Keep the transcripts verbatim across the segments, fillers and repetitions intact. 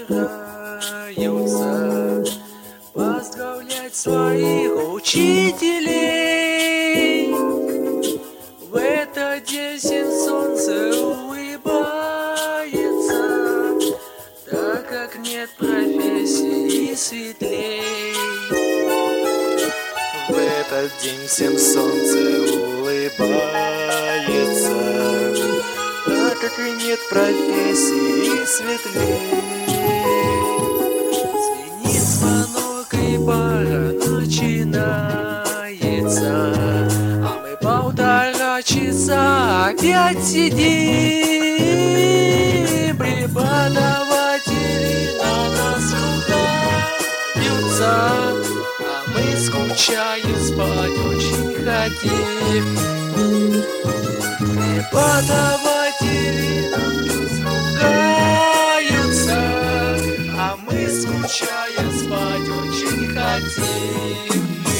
собираются поздравлять своих учителей. В этот день всем солнце улыбается, так как нет профессии светлей. В этот день всем солнце улыбается, так как и нет профессии светлей. Звенит звонок и пара начинается, а мы полтора часа опять сидим. Преподаватели на нас ругаются, а мы скучаем, спать очень хотим. Преподаватели на нас ругаются, а мы скучаем, спать очень хотим.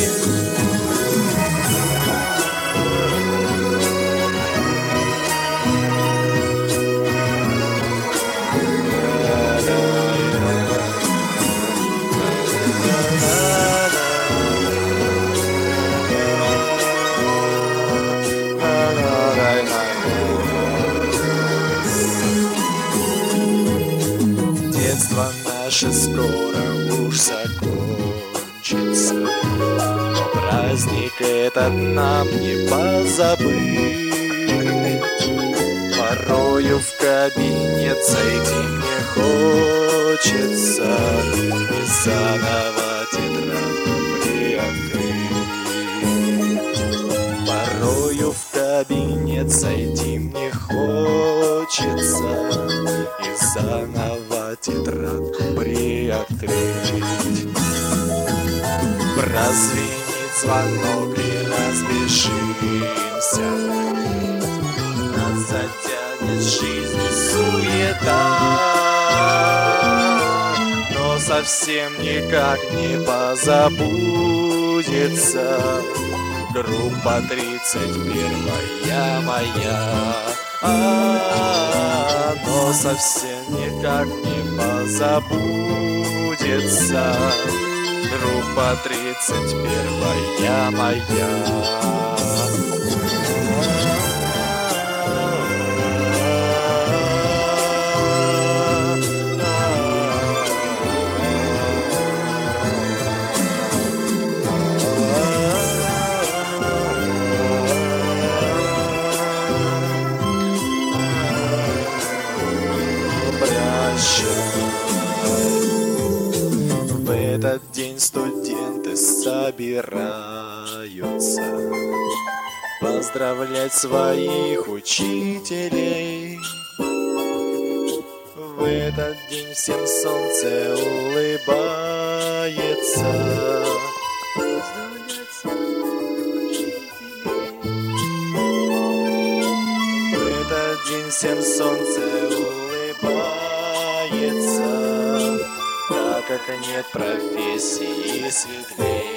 Детство наше скоро уж закончится, но праздник этот нам не позабыть. Порою в кабинет зайти мне хочется и заново тетрадку приоткрыть. Порою в кабинет зайти мне хочется и заново тетрадку приоткрыть. Прозвенит звонок и разбежимся, нас затянет жизнь суета, но совсем никак не позабудется группа тридцать первая моя. А, но совсем никак не позабудется группа тридцать первая моя. В этот день студенты собираются поздравлять своих учителей. В этот день всем солнце улыбается, поздравлять своих учителей. В этот день всем солнце улыбается, так как нет профессии светлей.